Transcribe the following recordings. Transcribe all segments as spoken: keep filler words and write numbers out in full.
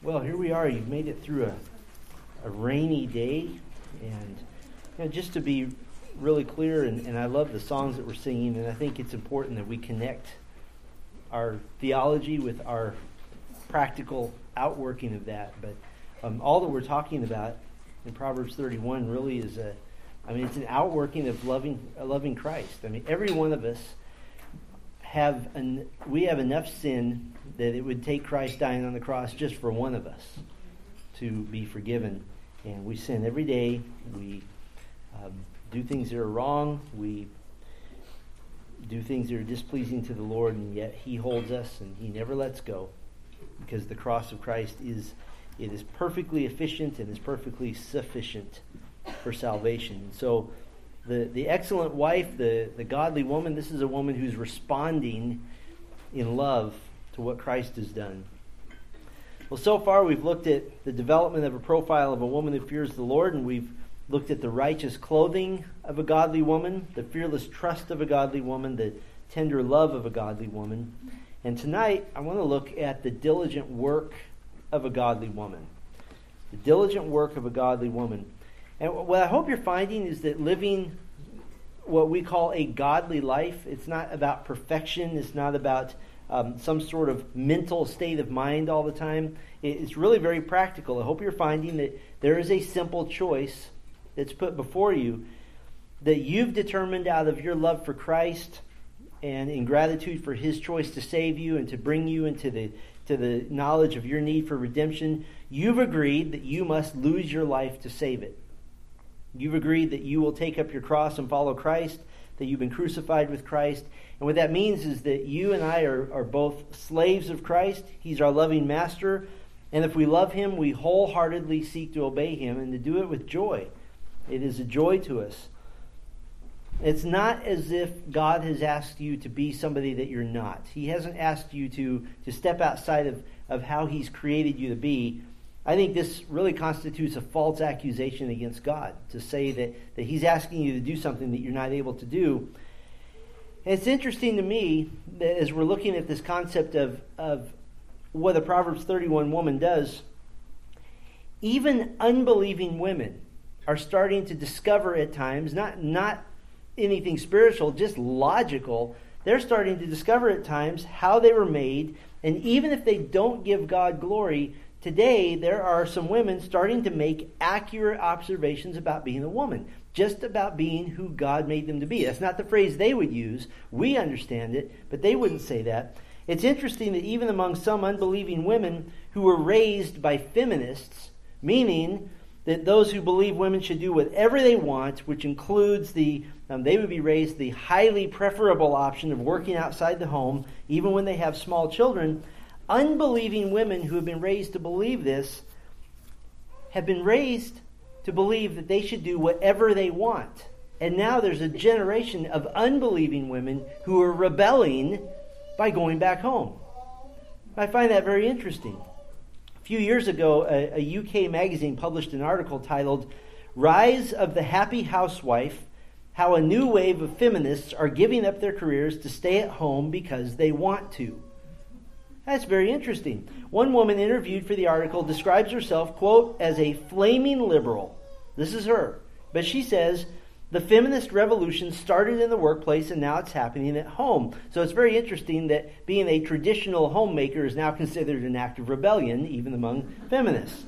Well, here we are. You've made it through a, a rainy day. And you know, just to be really clear, and, and I love the songs that we're singing, and I think it's important that we connect our theology with our practical outworking of that. But um, all that we're talking about in Proverbs thirty-one really is a, I mean, it's an outworking of loving, uh, loving Christ. I mean, every one of us have, an, we have enough sin that it would take Christ dying on the cross just for one of us to be forgiven. And we sin every day. We um, do things that are wrong. We do things that are displeasing to the Lord, and yet He holds us and He never lets go, because the cross of Christ is it is perfectly efficient and is perfectly sufficient for salvation. So the, the excellent wife, the, the godly woman, this is a woman who's responding in love to what Christ has done. Well, so far we've looked at the development of a profile of a woman who fears the Lord, and we've looked at the righteous clothing of a godly woman, the fearless trust of a godly woman, the tender love of a godly woman. And tonight I want to look at the diligent work of a godly woman. The diligent work of a godly woman. And what I hope you're finding is that living what we call a godly life, it's not about perfection, it's not about Um, some sort of mental state of mind all the time. It's really very practical. I hope you're finding that there is a simple choice that's put before you that you've determined out of your love for Christ and in gratitude for His choice to save you and to bring you into the to the knowledge of your need for redemption. You've agreed that you must lose your life to save it. You've agreed that you will take up your cross and follow Christ, that you've been crucified with Christ. And what that means is that you and I are, are both slaves of Christ. He's our loving master. And if we love Him, we wholeheartedly seek to obey Him and to do it with joy. It is a joy to us. It's not as if God has asked you to be somebody that you're not. He hasn't asked you to, to step outside of, of how He's created you to be. I think this really constitutes a false accusation against God, to say that, that He's asking you to do something that you're not able to do. And it's interesting to me that as we're looking at this concept of, of what a Proverbs thirty-one woman does, even unbelieving women are starting to discover at times, not, not anything spiritual, just logical, they're starting to discover at times how they were made, and even if they don't give God glory, today there are some women starting to make accurate observations about being a woman, just about being who God made them to be. That's not the phrase they would use. We understand it, but they wouldn't say that. It's interesting that even among some unbelieving women who were raised by feminists, meaning that those who believe women should do whatever they want, which includes the, um, they would be raised the highly preferable option of working outside the home, even when they have small children. Unbelieving women who have been raised to believe this have been raised to believe that they should do whatever they want. And now there's a generation of unbelieving women who are rebelling by going back home. I find that very interesting. A few years ago, a, a U K magazine published an article titled "Rise of the Happy Housewife: How a New Wave of Feminists Are Giving Up Their Careers to Stay at Home Because They Want to." That's very interesting. One woman interviewed for the article describes herself, quote, as a flaming liberal. This is her. But she says, the feminist revolution started in the workplace and now it's happening at home. So it's very interesting that being a traditional homemaker is now considered an act of rebellion, even among feminists.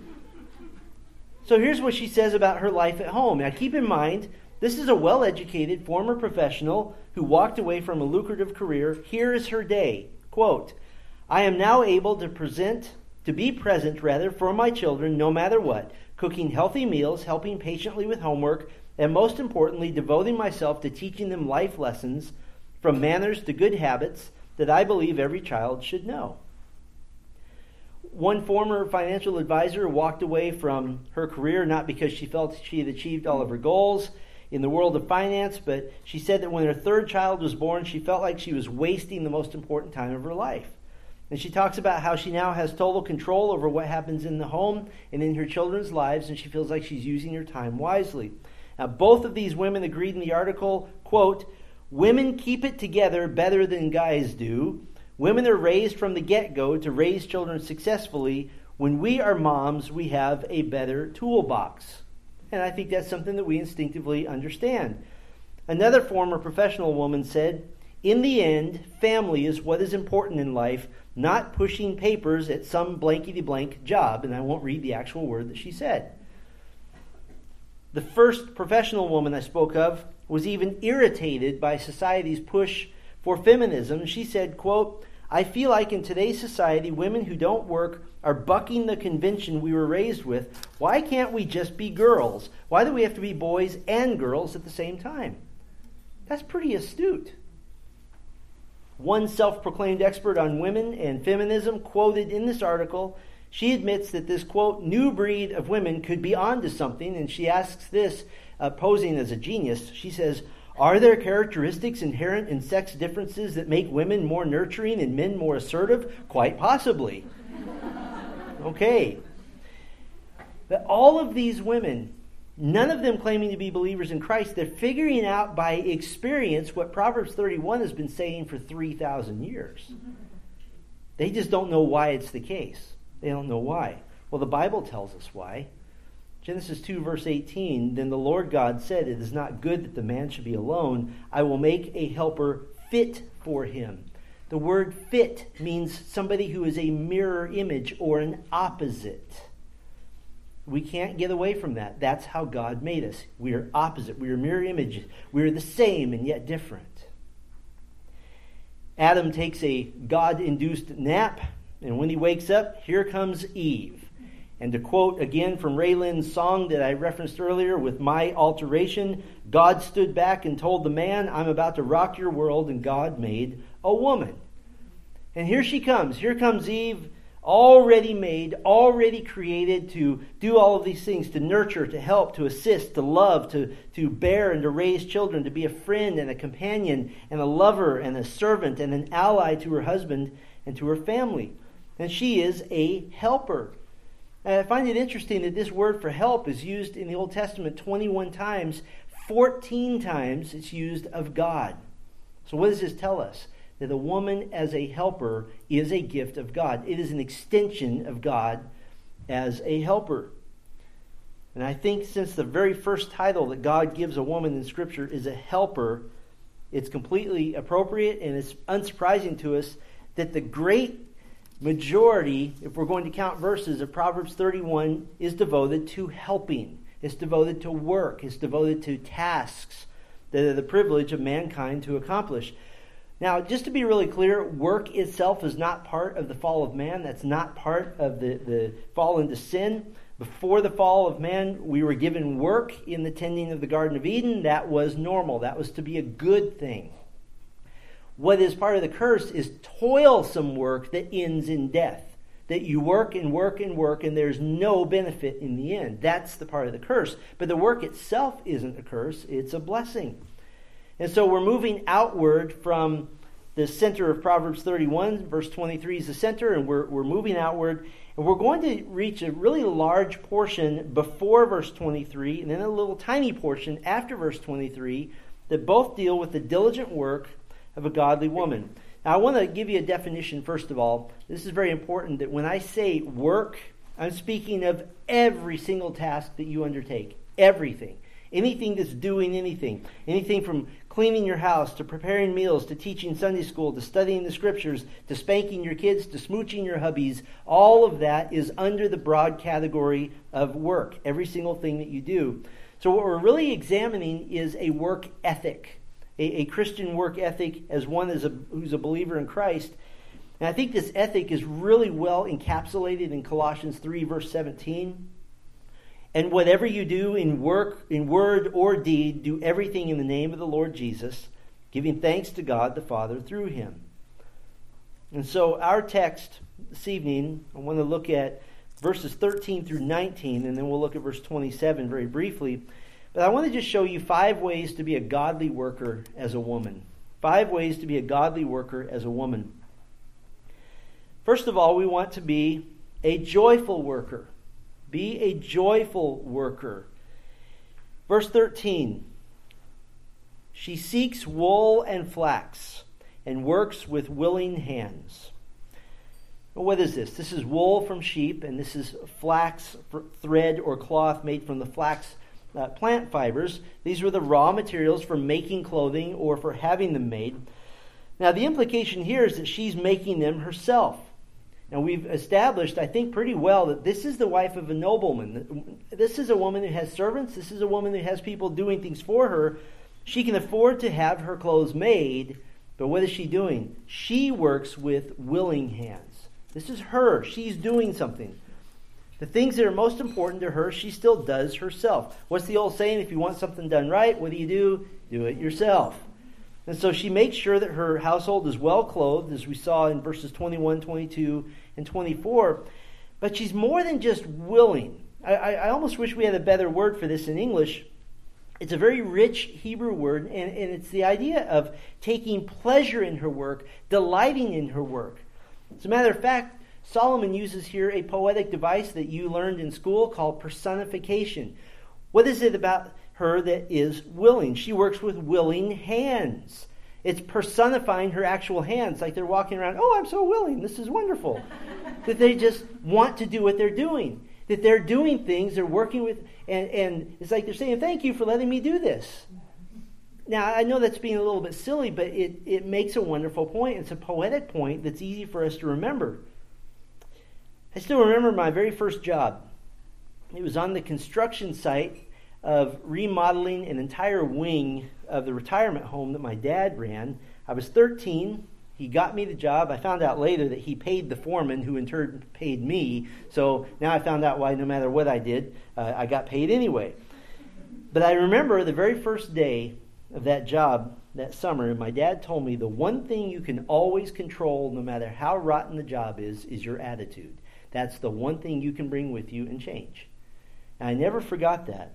So here's what she says about her life at home. Now keep in mind, this is a well-educated former professional who walked away from a lucrative career. Here is her day. Quote, I am now able to present, to be present rather, for my children no matter what, cooking healthy meals, helping patiently with homework, and most importantly, devoting myself to teaching them life lessons from manners to good habits that I believe every child should know. One former financial advisor walked away from her career not because she felt she had achieved all of her goals in the world of finance, but she said that when her third child was born, she felt like she was wasting the most important time of her life. And she talks about how she now has total control over what happens in the home and in her children's lives, and she feels like she's using her time wisely. Now, both of these women agreed in the article, quote, women keep it together better than guys do. Women are raised from the get-go to raise children successfully. When we are moms, we have a better toolbox. And I think that's something that we instinctively understand. Another former professional woman said, in the end, family is what is important in life, not pushing papers at some blankety-blank job. And I won't read the actual word that she said. The first professional woman I spoke of was even irritated by society's push for feminism. She said, quote, I feel like in today's society, women who don't work are bucking the convention we were raised with. Why can't we just be girls? Why do we have to be boys and girls at the same time? That's pretty astute. One self-proclaimed expert on women and feminism quoted in this article, she admits that this, quote, new breed of women could be onto something, and she asks this, uh, posing as a genius. She says, are there characteristics inherent in sex differences that make women more nurturing and men more assertive? Quite possibly. Okay. But all of these women, none of them claiming to be believers in Christ, they're figuring out by experience what Proverbs thirty-one has been saying for three thousand years. They just don't know why it's the case. They don't know why. Well, the Bible tells us why. Genesis two, verse eighteen, then the Lord God said, it is not good that the man should be alone. I will make a helper fit for him. The word fit means somebody who is a mirror image or an opposite. We can't get away from that. That's how God made us. We are opposite. We are mirror images. We are the same and yet different. Adam takes a God-induced nap, and when he wakes up, here comes Eve. And to quote again from Ray Lynn's song that I referenced earlier, with my alteration, God stood back and told the man, I'm about to rock your world, and God made a woman. And here she comes. Here comes Eve, already made, already created to do all of these things, to nurture, to help, to assist, to love, to, to bear and to raise children, to be a friend and a companion and a lover and a servant and an ally to her husband and to her family. And she is a helper. And I find it interesting that this word for help is used in the Old Testament twenty-one times. fourteen times it's used of God. So what does this tell us? That a woman as a helper is a gift of God. It is an extension of God as a helper. And I think since the very first title that God gives a woman in Scripture is a helper, it's completely appropriate, and it's unsurprising to us that the great majority, if we're going to count verses of Proverbs thirty-one, is devoted to helping. It's devoted to work. It's devoted to tasks that are the privilege of mankind to accomplish. Now, just to be really clear, work itself is not part of the fall of man. That's not part of the, the fall into sin. Before the fall of man, we were given work in the tending of the Garden of Eden. That was normal. That was to be a good thing. What is part of the curse is toilsome work that ends in death. That you work and work and work and there's no benefit in the end. That's the part of the curse. But the work itself isn't a curse. It's a blessing. And so we're moving outward from the center of Proverbs thirty-one. Verse twenty-three is the center, and we're, we're moving outward. And we're going to reach a really large portion before verse twenty-three, and then a little tiny portion after verse twenty-three that both deal with the diligent work of a godly woman. Now, I want to give you a definition, first of all. This is very important, that when I say work, I'm speaking of every single task that you undertake. Everything. Anything that's doing anything. Anything from cleaning your house, to preparing meals, to teaching Sunday school, to studying the Scriptures, to spanking your kids, to smooching your hubbies. All of that is under the broad category of work. Every single thing that you do. So what we're really examining is a work ethic. A, a Christian work ethic as one as a, who's a believer in Christ. And I think this ethic is really well encapsulated in Colossians three, verse seventeen. And whatever you do in work, in word or deed, do everything in the name of the Lord Jesus, giving thanks to God the Father through him. And so our text this evening, I want to look at verses thirteen through nineteen, and then we'll look at verse twenty-seven very briefly. But I want to just show you five ways to be a godly worker as a woman. Five ways to be a godly worker as a woman. First of all, we want to be a joyful worker. Be a joyful worker. Verse thirteen. She seeks wool and flax, and works with willing hands. Well, what is this? This is wool from sheep, and this is flax thread or cloth made from the flax uh, plant fibers. These were the raw materials for making clothing or for having them made. Now, the implication here is that she's making them herself. Now, we've established, I think, pretty well that this is the wife of a nobleman. This is a woman who has servants. This is a woman who has people doing things for her. She can afford to have her clothes made, but what is she doing? She works with willing hands. This is her. She's doing something. The things that are most important to her, she still does herself. What's the old saying? If you want something done right, what do you do? Do it yourself. And so she makes sure that her household is well clothed, as we saw in verses twenty-one, twenty-two, and twenty-four. But she's more than just willing. I, I, I almost wish we had a better word for this in English. It's a very rich Hebrew word, and, and it's the idea of taking pleasure in her work, delighting in her work. As a matter of fact, Solomon uses here a poetic device that you learned in school called personification. What is it about her that is willing? She works with willing hands. It's personifying her actual hands, like they're walking around, oh, I'm so willing, this is wonderful. That they just want to do what they're doing. That they're doing things, they're working with, and, and it's like they're saying, thank you for letting me do this. Now, I know that's being a little bit silly, but it, it makes a wonderful point. It's a poetic point that's easy for us to remember. I still remember my very first job. It was on the construction site of remodeling an entire wing of the retirement home that my dad ran. I was thirteen. He got me the job. I found out later that he paid the foreman, who in turn paid me. So now I found out why no matter what I did, uh, I got paid anyway. But I remember the very first day of that job that summer, my dad told me the one thing you can always control, no matter how rotten the job is, is your attitude. That's the one thing you can bring with you and change. And I never forgot that.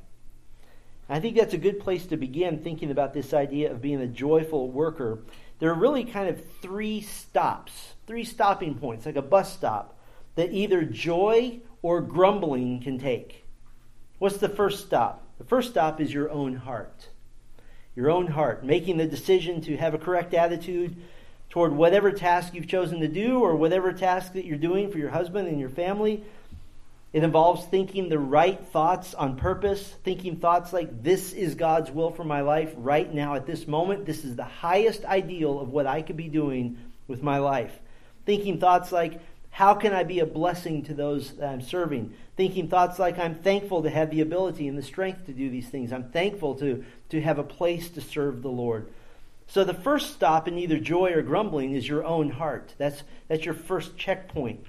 I think that's a good place to begin thinking about this idea of being a joyful worker. There are really kind of three stops, three stopping points, like a bus stop, that either joy or grumbling can take. What's the first stop? The first stop is your own heart. Your own heart, making the decision to have a correct attitude toward whatever task you've chosen to do or whatever task that you're doing for your husband and your family. It involves thinking the right thoughts on purpose, thinking thoughts like, this is God's will for my life right now at this moment. This is the highest ideal of what I could be doing with my life. Thinking thoughts like, how can I be a blessing to those that I'm serving? Thinking thoughts like, I'm thankful to have the ability and the strength to do these things. I'm thankful to, to have a place to serve the Lord. So the first stop in either joy or grumbling is your own heart. That's, that's your first checkpoint.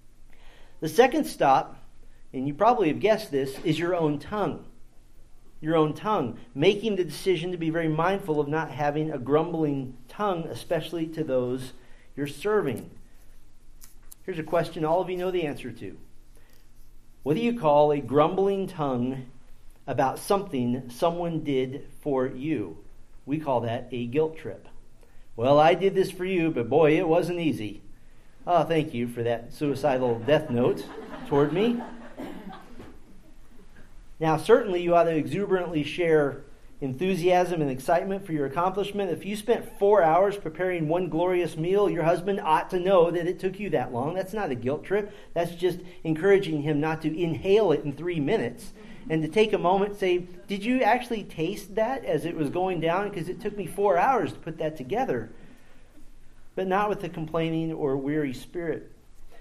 The second stop, and you probably have guessed this, is your own tongue. Your own tongue. Making the decision to be very mindful of not having a grumbling tongue, especially to those you're serving. Here's a question all of you know the answer to. What do you call a grumbling tongue about something someone did for you? We call that a guilt trip. Well, I did this for you, but boy, it wasn't easy. Oh, thank you for that suicidal death note toward me. Now, certainly you ought to exuberantly share enthusiasm and excitement for your accomplishment. If you spent four hours preparing one glorious meal, your husband ought to know that it took you that long. That's not a guilt trip. That's just encouraging him not to inhale it in three minutes and to take a moment and say, did you actually taste that as it was going down? Because it took me four hours to put that together. But not with a complaining or weary spirit.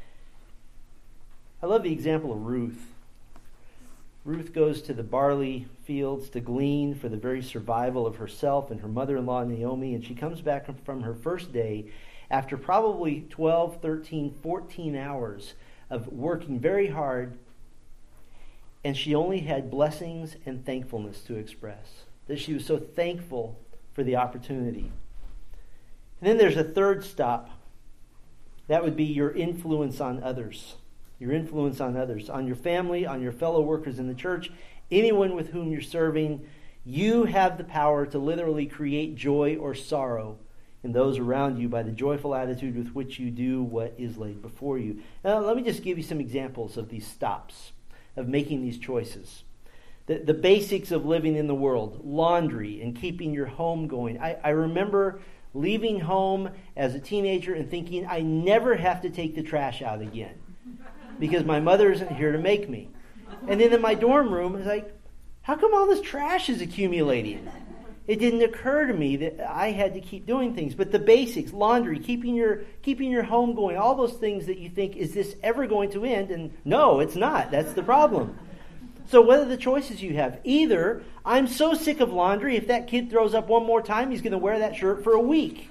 I love the example of Ruth. Ruth goes to the barley fields to glean for the very survival of herself and her mother-in-law Naomi, and she comes back from her first day after probably twelve, thirteen, fourteen hours of working very hard, and she only had blessings and thankfulness to express. That she was so thankful for the opportunity. And then there's a third stop. That would be your influence on others. Your influence on others, on your family, on your fellow workers in the church, anyone with whom you're serving. You have the power to literally create joy or sorrow in those around you by the joyful attitude with which you do what is laid before you. Now, let me just give you some examples of these stops, of making these choices. The, the basics of living in the world, laundry and keeping your home going. I, I remember leaving home as a teenager and thinking, I never have to take the trash out again because my mother isn't here to make me. And then in my dorm room, it's like, how come all this trash is accumulating? It didn't occur to me that I had to keep doing things. But the basics, laundry, keeping your keeping your home going, all those things that you think, is this ever going to end? And no, it's not. That's the problem. So what are the choices you have? Either, I'm so sick of laundry, if that kid throws up one more time, he's going to wear that shirt for a week.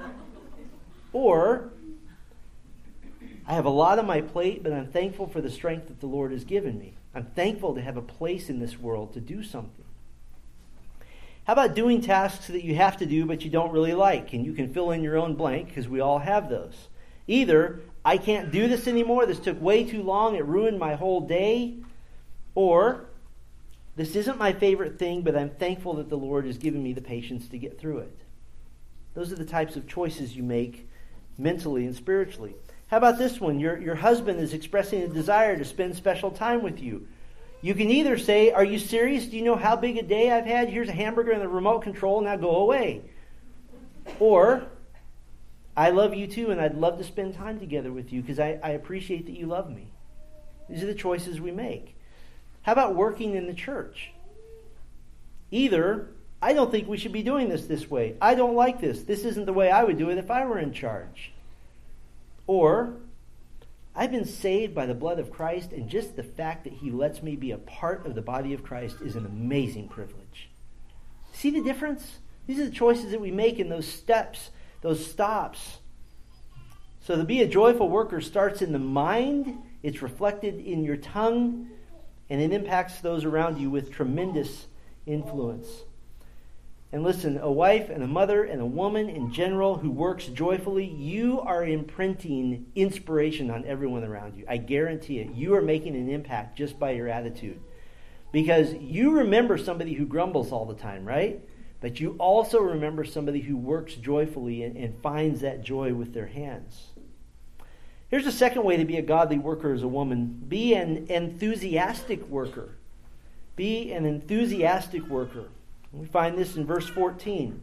Or, I have a lot on my plate, but I'm thankful for the strength that the Lord has given me. I'm thankful to have a place in this world to do something. How about doing tasks that you have to do but you don't really like? And you can fill in your own blank because we all have those. Either, I can't do this anymore. This took way too long. It ruined my whole day. Or, this isn't my favorite thing, but I'm thankful that the Lord has given me the patience to get through it. Those are the types of choices you make mentally and spiritually. How about this one? Your, your husband is expressing a desire to spend special time with you. You can either say, are you serious? Do you know how big a day I've had? Here's a hamburger and the remote control, now go away. Or, I love you too and I'd love to spend time together with you because I, I appreciate that you love me. These are the choices we make. How about working in the church? Either, I don't think we should be doing this this way. I don't like this. This isn't the way I would do it if I were in charge. Or, I've been saved by the blood of Christ, and just the fact that he lets me be a part of the body of Christ is an amazing privilege. See the difference? These are the choices that we make in those steps, those stops. So to be a joyful worker starts in the mind, it's reflected in your tongue, and it impacts those around you with tremendous influence. And listen, a wife and a mother and a woman in general who works joyfully, you are imprinting inspiration on everyone around you. I guarantee it. You are making an impact just by your attitude. Because you remember somebody who grumbles all the time, right? But you also remember somebody who works joyfully and, and finds that joy with their hands. Here's a second way to be a godly worker as a woman. Be an enthusiastic worker. Be an enthusiastic worker. We find this in verse fourteen.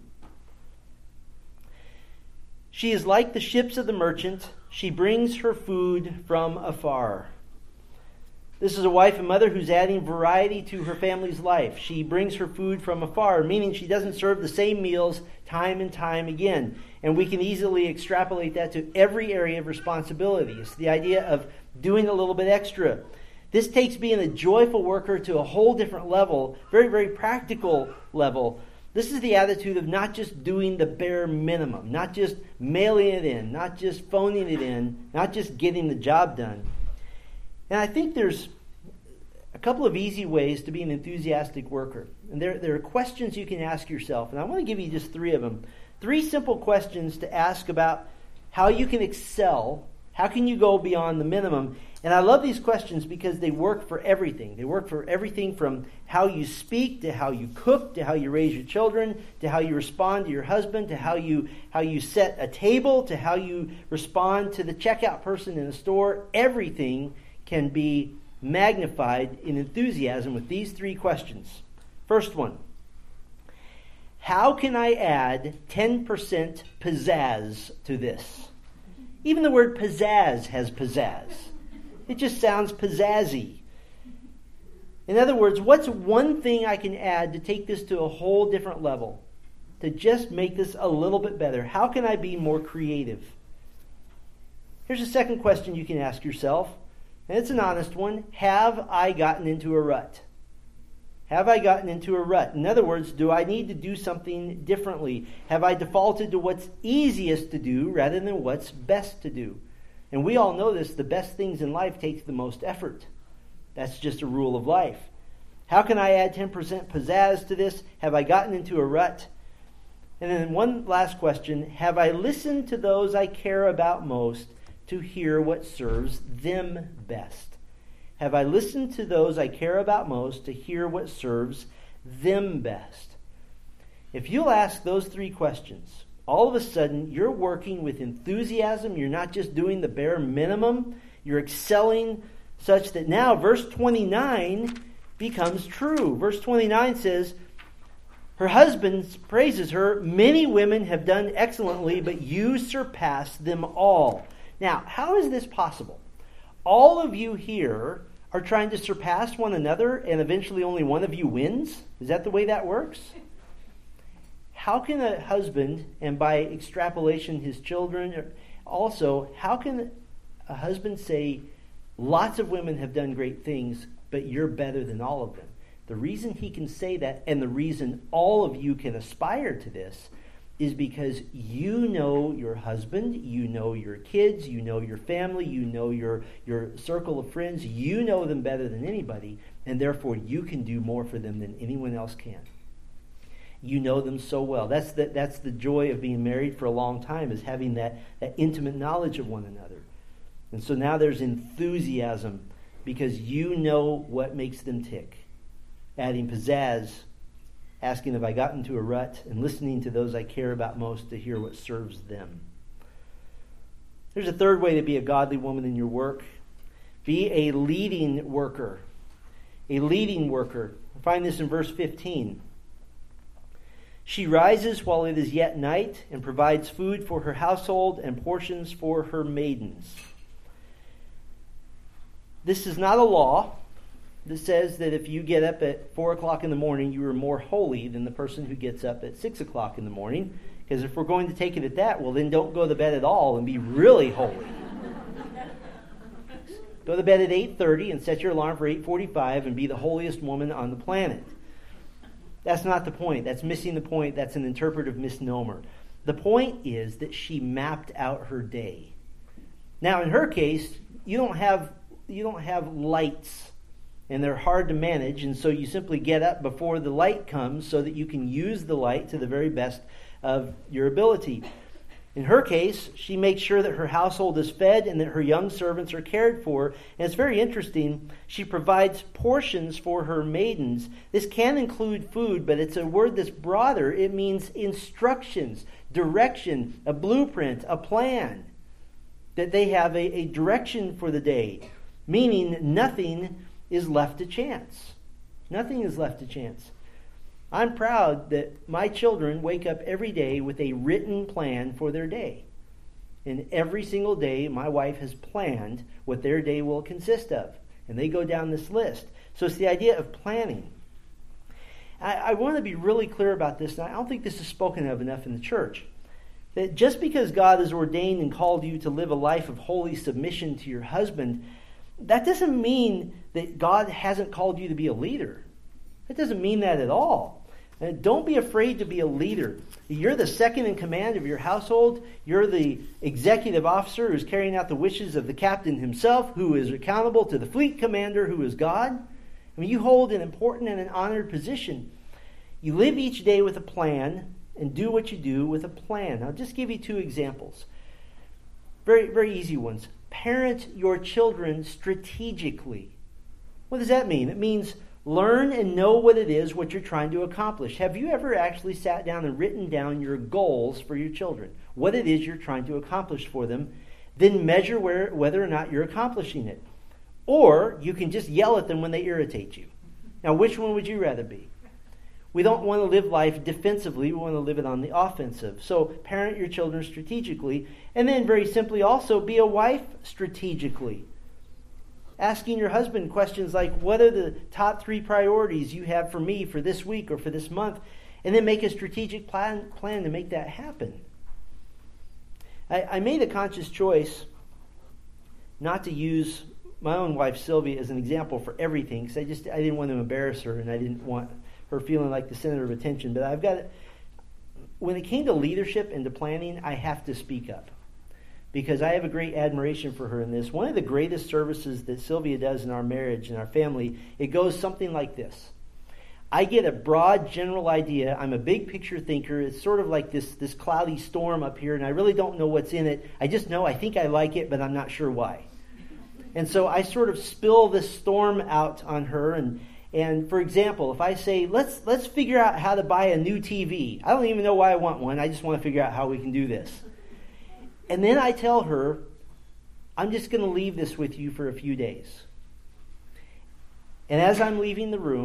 She is like the ships of the merchant. She brings her food from afar. This is a wife and mother who's adding variety to her family's life. She brings her food from afar, meaning she doesn't serve the same meals time and time again. And we can easily extrapolate that to every area of responsibility. It's the idea of doing a little bit extra. This takes being a joyful worker to a whole different level, very, very practical level. This is the attitude of not just doing the bare minimum, not just mailing it in, not just phoning it in, not just getting the job done. And I think there's a couple of easy ways to be an enthusiastic worker. And there, there are questions you can ask yourself, and I want to give you just three of them. Three simple questions to ask about how you can excel. How can you go beyond the minimum? And I love these questions because they work for everything. They work for everything from how you speak, to how you cook, to how you raise your children, to how you respond to your husband, to how you how you set a table, to how you respond to the checkout person in the store. Everything can be magnified in enthusiasm with these three questions. First one, how can I add ten percent pizzazz to this? Even the word pizzazz has pizzazz. It just sounds pizzazzy. In other words, what's one thing I can add to take this to a whole different level? To just make this a little bit better? How can I be more creative? Here's a second question you can ask yourself, and it's an honest one. Have I gotten into a rut? Have I gotten into a rut? In other words, do I need to do something differently? Have I defaulted to what's easiest to do rather than what's best to do? And we all know this, the best things in life take the most effort. That's just a rule of life. How can I add ten percent pizzazz to this? Have I gotten into a rut? And then one last question, have I listened to those I care about most to hear what serves them best? Have I listened to those I care about most to hear what serves them best? If you'll ask those three questions, all of a sudden you're working with enthusiasm. You're not just doing the bare minimum. You're excelling such that now verse twenty-nine becomes true. Verse twenty-nine says, Her husband praises her. Many women have done excellently, but you surpass them all. Now, how is this possible? All of you here are trying to surpass one another, and eventually only one of you wins? Is that the way that works? How can a husband, and by extrapolation his children, also, how can a husband say, lots of women have done great things, but you're better than all of them? The reason he can say that, and the reason all of you can aspire to this, is because you know your husband, you know your kids, you know your family, you know your, your circle of friends, you know them better than anybody, and therefore you can do more for them than anyone else can. You know them so well. That's the, that's the joy of being married for a long time, is having that, that intimate knowledge of one another. And so now there's enthusiasm because you know what makes them tick. Adding pizzazz, asking if I got into a rut, and listening to those I care about most to hear what serves them. There's a third way to be a godly woman in your work. Be a leading worker. A leading worker. I find this in verse fifteen. She rises while it is yet night and provides food for her household and portions for her maidens. This is not a law that says that if you get up at four o'clock in the morning, you are more holy than the person who gets up at six o'clock in the morning. Because if we're going to take it at that, well, then don't go to bed at all and be really holy. Go to bed at eight thirty and set your alarm for eight forty-five and be the holiest woman on the planet. That's not the point. That's missing the point. That's an interpretive misnomer. The point is that she mapped out her day. Now, in her case, you don't have you don't have lights, and they're hard to manage, and so you simply get up before the light comes so that you can use the light to the very best of your ability. In her case, she makes sure that her household is fed and that her young servants are cared for. And it's very interesting. She provides portions for her maidens. This can include food, but it's a word that's broader. It means instructions, direction, a blueprint, a plan. That they have a, a direction for the day, meaning nothing is left to chance. Nothing is left to chance. I'm proud that my children wake up every day with a written plan for their day. And every single day, my wife has planned what their day will consist of. And they go down this list. So it's the idea of planning. I, I want to be really clear about this, and I don't think this is spoken of enough in the church. That just because God has ordained and called you to live a life of holy submission to your husband, that doesn't mean that God hasn't called you to be a leader. It doesn't mean that at all. And don't be afraid to be a leader. You're the second in command of your household. You're the executive officer who's carrying out the wishes of the captain himself, who is accountable to the fleet commander, who is God. I mean, you hold an important and an honored position. You live each day with a plan and do what you do with a plan. I'll just give you two examples. Very, very easy ones. Parent your children strategically. What does that mean? It means learn and know what it is, what you're trying to accomplish. Have you ever actually sat down and written down your goals for your children? What it is you're trying to accomplish for them? Then measure where, whether or not you're accomplishing it. Or you can just yell at them when they irritate you. Now, which one would you rather be? We don't want to live life defensively. We want to live it on the offensive. So parent your children strategically. And then very simply also be a wife strategically. Asking your husband questions like, what are the top three priorities you have for me for this week or for this month? And then make a strategic plan, plan to make that happen. I, I made a conscious choice not to use my own wife, Sylvia, as an example for everything, because I just I didn't want to embarrass her, and I didn't want her feeling like the center of attention. But I've got, when it came to leadership and to planning, I have to speak up. Because I have a great admiration for her in this. One of the greatest services that Sylvia does in our marriage and our family, it goes something like this. I get a broad general idea. I'm a big picture thinker. It's sort of like this, this cloudy storm up here, and I really don't know what's in it. I just know I think I like it, but I'm not sure why. And so I sort of spill this storm out on her. And, and for example, if I say, let's, let's figure out how to buy a new T V. I don't even know why I want one. I just want to figure out how we can do this. And then I tell her, I'm just going to leave this with you for a few days. And as I'm leaving the room,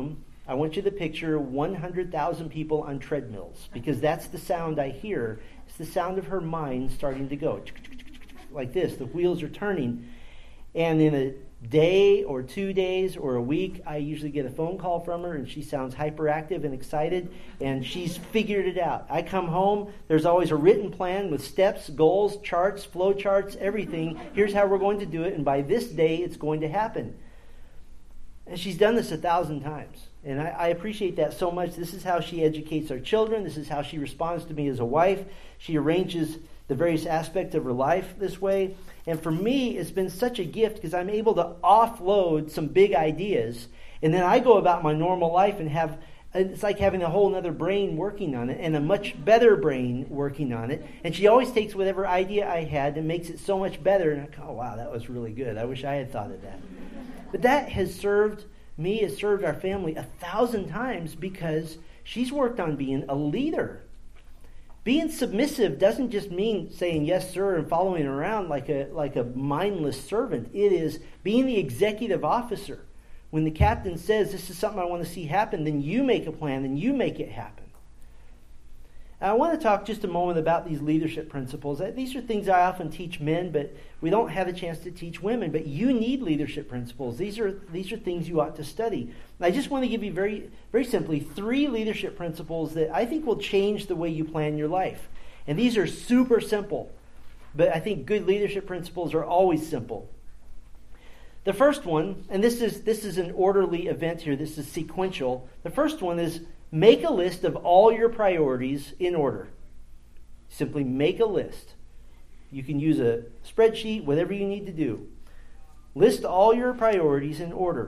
I want you to picture one hundred thousand people on treadmills, because that's the sound I hear. It's the sound of her mind starting to go like this. The wheels are turning. And in a day or two days or a week, I usually get a phone call from her, and she sounds hyperactive and excited, and she's figured it out. I come home, there's always a written plan with steps, goals, charts, flow charts, everything. Here's how we're going to do it, and by this day, it's going to happen. And she's done this a thousand times. And I, I appreciate that so much. This is how she educates our children. This is how she responds to me as a wife. She arranges the various aspects of her life this way. And for me, it's been such a gift because I'm able to offload some big ideas. And then I go about my normal life and have, it's like having a whole other brain working on it and a much better brain working on it. And she always takes whatever idea I had and makes it so much better. And I go, oh, wow, that was really good. I wish I had thought of that. But that has served me, has served our family a thousand times because she's worked on being a leader. Being submissive doesn't just mean saying yes, sir, and following around like a like a mindless servant. It is being the executive officer. When the captain says, this is something I want to see happen, then you make a plan and you make it happen. I want to talk just a moment about these leadership principles. These are things I often teach men, but we don't have a chance to teach women. But you need leadership principles. These are these are things you ought to study. And I just want to give you very, very simply three leadership principles that I think will change the way you plan your life. And these are super simple, but I think good leadership principles are always simple. The first one, and this is this is an orderly event here. This is sequential. The first one is make a list of all your priorities in order. Simply make a list. You can use a spreadsheet, whatever you need to do. List all your priorities in order.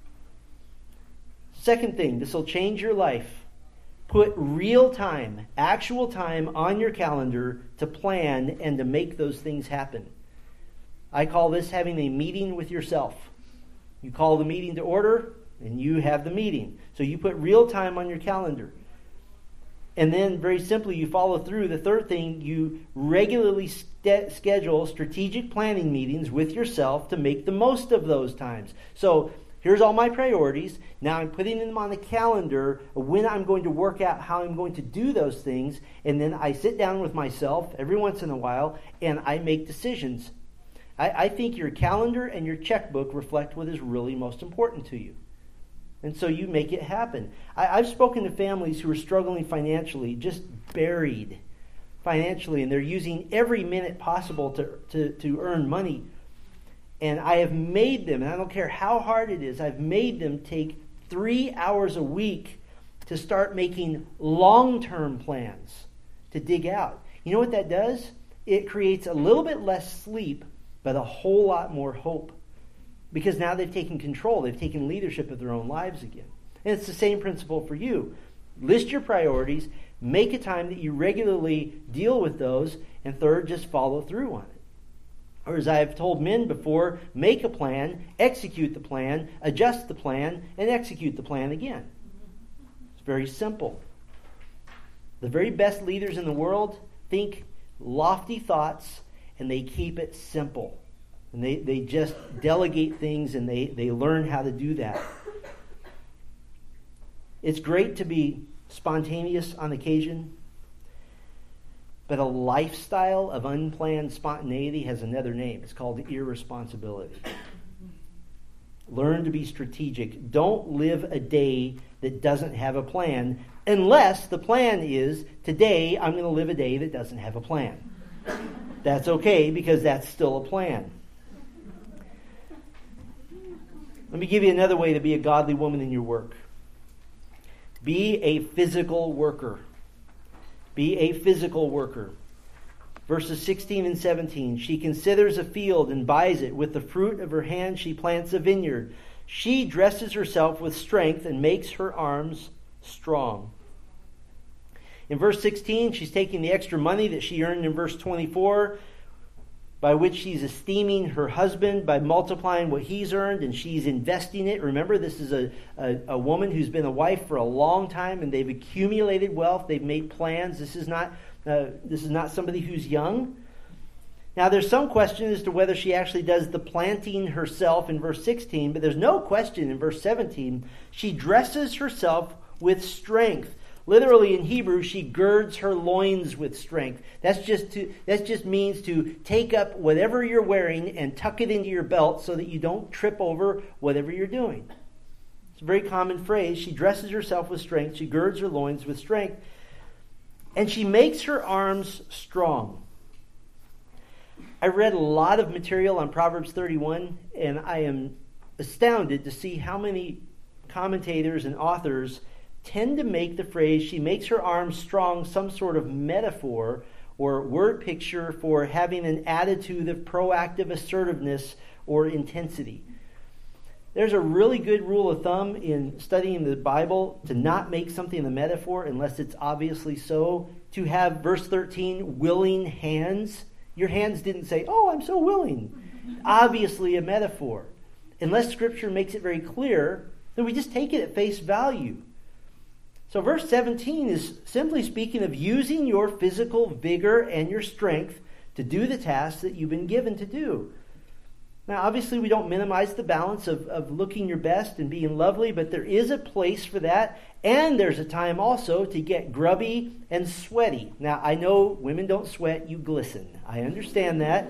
Second thing, this will change your life. Put real time, actual time on your calendar to plan and to make those things happen. I call this having a meeting with yourself. You call the meeting to order, and you have the meeting. So you put real time on your calendar. And then, very simply, you follow through. The third thing, you regularly st- schedule strategic planning meetings with yourself to make the most of those times. So, here's all my priorities. Now I'm putting them on the calendar when I'm going to work out how I'm going to do those things. And then I sit down with myself every once in a while, and I make decisions. I, I think your calendar and your checkbook reflect what is really most important to you. And so you make it happen. I, I've spoken to families who are struggling financially, just buried financially, and they're using every minute possible to, to, to earn money. And I have made them, and I don't care how hard it is, I've made them take three hours a week to start making long-term plans to dig out. You know what that does? It creates a little bit less sleep, but a whole lot more hope. Because now they've taken control. They've taken leadership of their own lives again. And it's the same principle for you. List your priorities. Make a time that you regularly deal with those. And third, just follow through on it. Or as I've told men before, make a plan, execute the plan, adjust the plan, and execute the plan again. It's very simple. The very best leaders in the world think lofty thoughts, and they keep it simple. And they, they just delegate things, and they, they learn how to do that. It's great to be spontaneous on occasion, but a lifestyle of unplanned spontaneity has another name. It's called irresponsibility. Learn to be strategic. Don't live a day that doesn't have a plan, unless the plan is, today I'm going to live a day that doesn't have a plan. That's okay, because that's still a plan. Let me give you another way to be a godly woman in your work. Be a physical worker. Be a physical worker. Verses sixteen and seventeen. She considers a field and buys it. With the fruit of her hand she plants a vineyard. She dresses herself with strength and makes her arms strong. In verse sixteen, she's taking the extra money that she earned in verse twenty-four, by which she's esteeming her husband by multiplying what he's earned, and she's investing it. Remember, this is a, a, a woman who's been a wife for a long time, and they've accumulated wealth. They've made plans. This is not uh, this is not somebody who's young. Now, there's some question as to whether she actually does the planting herself in verse sixteen, but there's no question in verse seventeen. She dresses herself with strength. Literally in Hebrew, she girds her loins with strength. That's just to, that just means to take up whatever you're wearing and tuck it into your belt so that you don't trip over whatever you're doing. It's a very common phrase. She dresses herself with strength. She girds her loins with strength. And she makes her arms strong. I read a lot of material on Proverbs thirty-one, and I am astounded to see how many commentators and authors tend to make the phrase, she makes her arms strong, some sort of metaphor or word picture for having an attitude of proactive assertiveness or intensity. There's a really good rule of thumb in studying the Bible to not make something a metaphor unless it's obviously so. To have verse thirteen, willing hands. Your hands didn't say, oh, I'm so willing. Obviously a metaphor. Unless Scripture makes it very clear, then we just take it at face value. So verse seventeen is simply speaking of using your physical vigor and your strength to do the tasks that you've been given to do. Now, obviously, we don't minimize the balance of, of looking your best and being lovely, but there is a place for that, and there's a time also to get grubby and sweaty. Now, I know women don't sweat, you glisten. I understand that.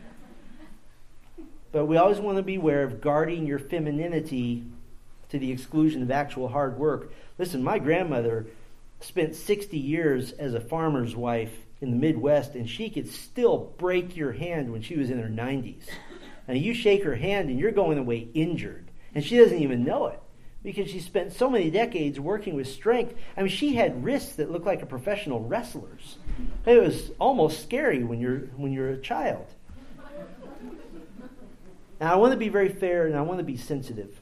But we always want to be aware of guarding your femininity to the exclusion of actual hard work. Listen, my grandmother spent sixty years as a farmer's wife in the Midwest, and she could still break your hand when she was in her nineties. Now, you shake her hand and you're going away injured. And she doesn't even know it because she spent so many decades working with strength. I mean, she had wrists that looked like a professional wrestler's. It was almost scary when you're when you're a child. Now, I want to be very fair and I want to be sensitive.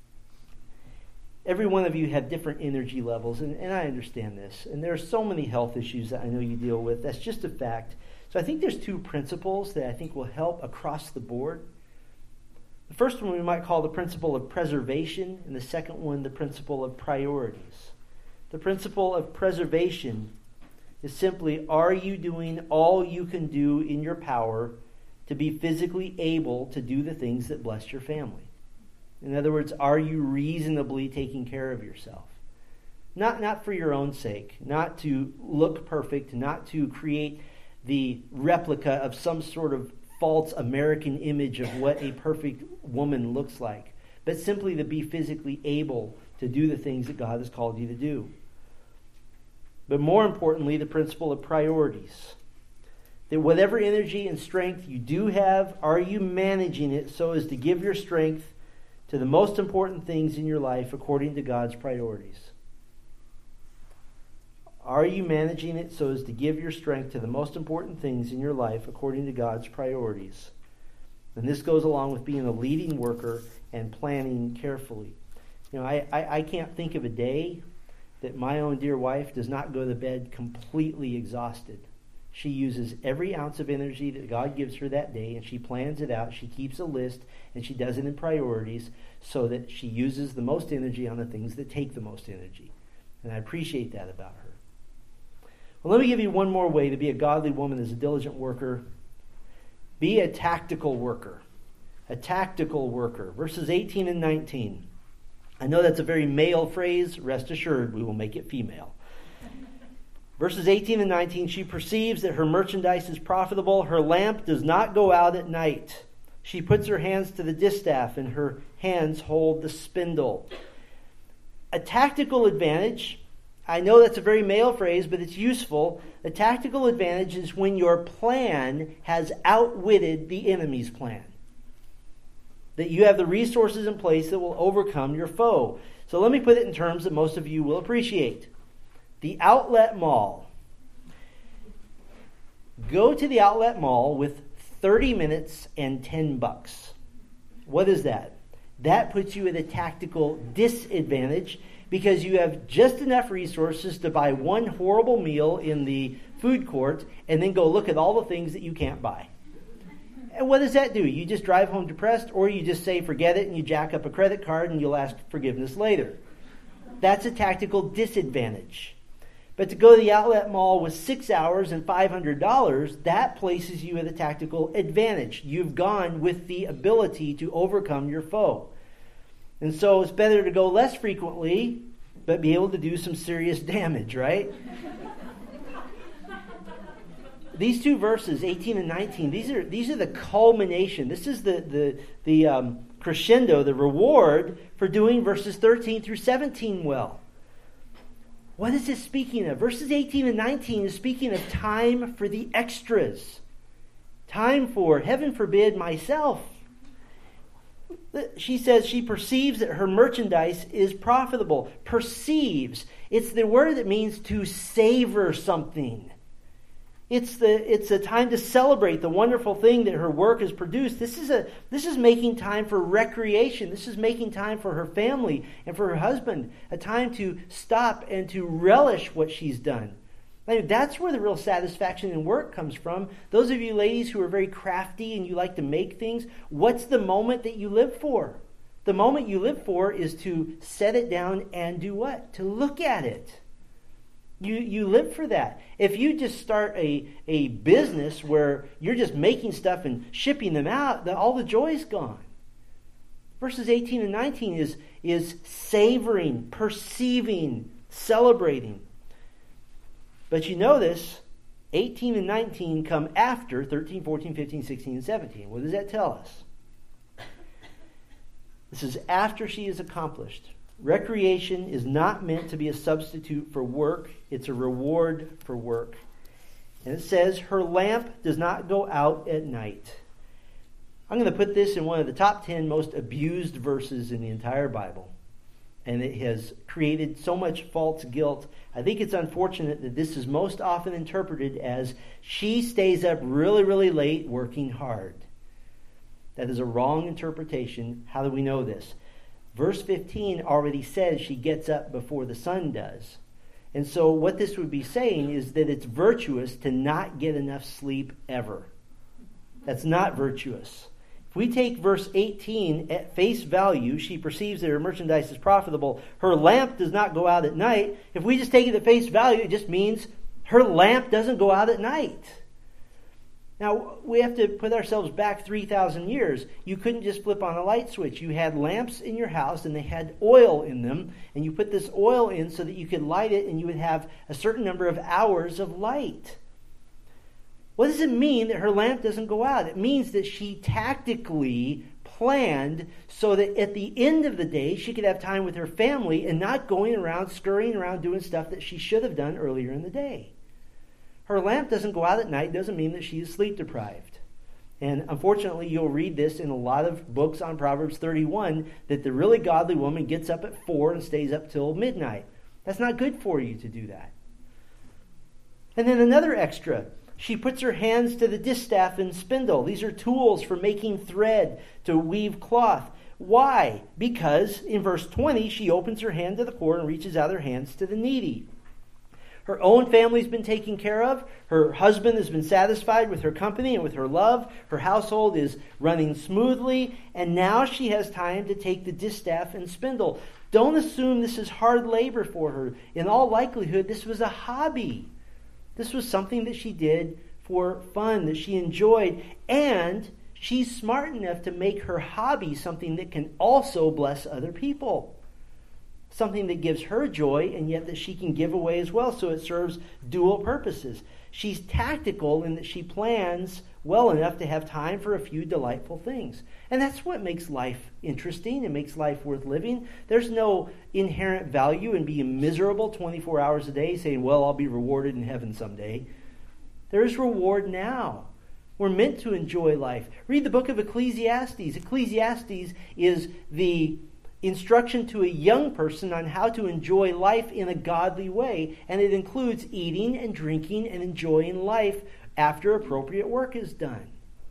Every one of you have different energy levels, and, and I understand this. And there are so many health issues that I know you deal with. That's just a fact. So I think there's two principles that I think will help across the board. The first one we might call the principle of preservation, and the second one the principle of priorities. The principle of preservation is simply, are you doing all you can do in your power to be physically able to do the things that bless your family? In other words, are you reasonably taking care of yourself? Not, not for your own sake, not to look perfect, not to create the replica of some sort of false American image of what a perfect woman looks like, but simply to be physically able to do the things that God has called you to do. But more importantly, the principle of priorities. That whatever energy and strength you do have, are you managing it so as to give your strength to the most important things in your life according to God's priorities? Are you managing it so as to give your strength to the most important things in your life according to God's priorities? And this goes along with being a leading worker and planning carefully. You know, I, I, I can't think of a day that my own dear wife does not go to bed completely exhausted. She uses every ounce of energy that God gives her that day, and she plans it out. She keeps a list, and she does it in priorities so that she uses the most energy on the things that take the most energy. And I appreciate that about her. Well, let me give you one more way to be a godly woman as a diligent worker. Be a tactical worker. A tactical worker. Verses eighteen and nineteen. I know that's a very male phrase. Rest assured, we will make it female. Verses eighteen and nineteen, she perceives that her merchandise is profitable. Her lamp does not go out at night. She puts her hands to the distaff, and her hands hold the spindle. A tactical advantage, I know that's a very male phrase, but it's useful. A tactical advantage is when your plan has outwitted the enemy's plan. That you have the resources in place that will overcome your foe. So let me put it in terms that most of you will appreciate. The outlet mall. Go to the outlet mall with thirty minutes and ten bucks. What is that? That puts you at a tactical disadvantage because you have just enough resources to buy one horrible meal in the food court and then go look at all the things that you can't buy. And what does that do? You just drive home depressed, or you just say forget it and you jack up a credit card and you'll ask forgiveness later. That's a tactical disadvantage. But to go to the outlet mall with six hours and five hundred dollars, that places you at a tactical advantage. You've gone with the ability to overcome your foe. And so it's better to go less frequently, but be able to do some serious damage, right? These two verses, eighteen and nineteen, these are these are the culmination. This is the the the um, crescendo, the reward for doing verses thirteen through seventeen well. What is it speaking of? Verses eighteen and nineteen is speaking of time for the extras. Time for, heaven forbid, myself. She says she perceives that her merchandise is profitable. Perceives. It's the word that means to savor something. It's the it's a time to celebrate the wonderful thing that her work has produced. This is a this is making time for recreation. This is making time for her family and for her husband. A time to stop and to relish what she's done. I mean, that's where the real satisfaction in work comes from. Those of you ladies who are very crafty and you like to make things, what's the moment that you live for? The moment you live for is to set it down and do what? To look at it. You you live for that. If you just start a, a business where you're just making stuff and shipping them out, then all the joy's gone. Verses eighteen and nineteen is, is savoring, perceiving, celebrating. But you notice, eighteen and nineteen come after thirteen, fourteen, fifteen, sixteen, and seventeen. What does that tell us? This is after she is accomplished. Recreation is not meant to be a substitute for work. It's a reward for work. And it says, her lamp does not go out at night. I'm going to put this in one of the top ten most abused verses in the entire Bible. And it has created so much false guilt. I think it's unfortunate that this is most often interpreted as she stays up really, really late working hard. That is a wrong interpretation. How do we know this? Verse fifteen already says she gets up before the sun does. And so what this would be saying is that it's virtuous to not get enough sleep ever. That's not virtuous. If we take verse eighteen at face value, she perceives that her merchandise is profitable. Her lamp does not go out at night. If we just take it at face value, it just means her lamp doesn't go out at night. Now, we have to put ourselves back three thousand years. You couldn't just flip on a light switch. You had lamps in your house, and they had oil in them. And you put this oil in so that you could light it, and you would have a certain number of hours of light. What does it mean that her lamp doesn't go out? It means that she tactically planned so that at the end of the day, she could have time with her family and not going around, scurrying around doing stuff that she should have done earlier in the day. Her lamp doesn't go out at night doesn't mean that she is sleep deprived. And unfortunately, you'll read this in a lot of books on Proverbs thirty-one, that the really godly woman gets up at four and stays up till midnight. That's not good for you to do that. And then another extra. She puts her hands to the distaff and spindle. These are tools for making thread to weave cloth. Why? Because in verse twenty, she opens her hand to the poor and reaches out her hands to the needy. Her own family's been taken care of. Her husband has been satisfied with her company and with her love. Her household is running smoothly. And now she has time to take the distaff and spindle. Don't assume this is hard labor for her. In all likelihood, this was a hobby. This was something that she did for fun, that she enjoyed. And she's smart enough to make her hobby something that can also bless other people. Something that gives her joy and yet that she can give away as well, so it serves dual purposes. She's tactical in that she plans well enough to have time for a few delightful things. And that's what makes life interesting and makes life worth living. There's no inherent value in being miserable twenty-four hours a day saying, well, I'll be rewarded in heaven someday. There is reward now. We're meant to enjoy life. Read the book of Ecclesiastes. Ecclesiastes is the instruction to a young person on how to enjoy life in a godly way. And it includes eating and drinking and enjoying life after appropriate work is done.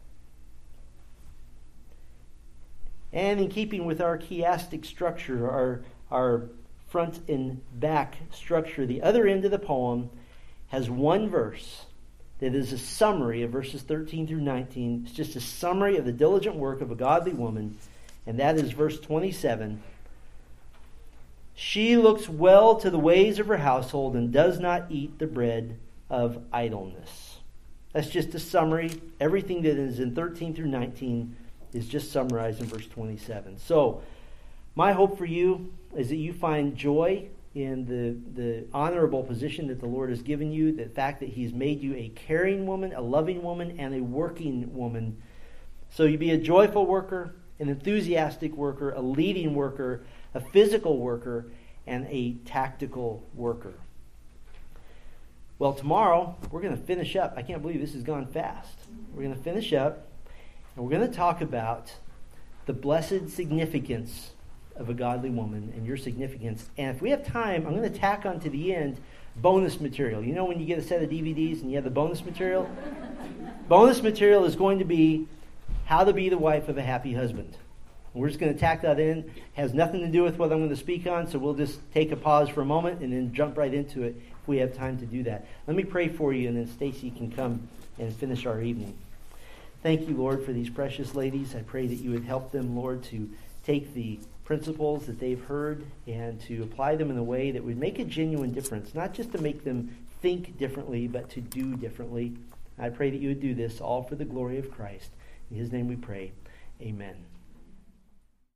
And in keeping with our chiastic structure, our, our front and back structure, the other end of the poem has one verse that is a summary of verses thirteen through nineteen. It's just a summary of the diligent work of a godly woman. And that is verse twenty-seven. She looks well to the ways of her household and does not eat the bread of idleness. That's just a summary. Everything that is in thirteen through nineteen is just summarized in verse twenty-seven. So, my hope for you is that you find joy in the, the honorable position that the Lord has given you, the fact that He's made you a caring woman, a loving woman, and a working woman. So you be a joyful worker, an enthusiastic worker, a leading worker, a physical worker, and a tactical worker. Well, tomorrow we're going to finish up. I can't believe this has gone fast. We're going to finish up, and we're going to talk about the blessed significance of a godly woman and your significance. And if we have time, I'm going to tack on to the end bonus material. You know when you get a set of D V Ds and you have the bonus material? Bonus material is going to be how to be the wife of a happy husband. We're just going to tack that in. It has nothing to do with what I'm going to speak on, so we'll just take a pause for a moment and then jump right into it if we have time to do that. Let me pray for you, and then Stacy can come and finish our evening. Thank you, Lord, for these precious ladies. I pray that you would help them, Lord, to take the principles that they've heard and to apply them in a way that would make a genuine difference, not just to make them think differently, but to do differently. I pray that you would do this all for the glory of Christ. In His name we pray. Amen.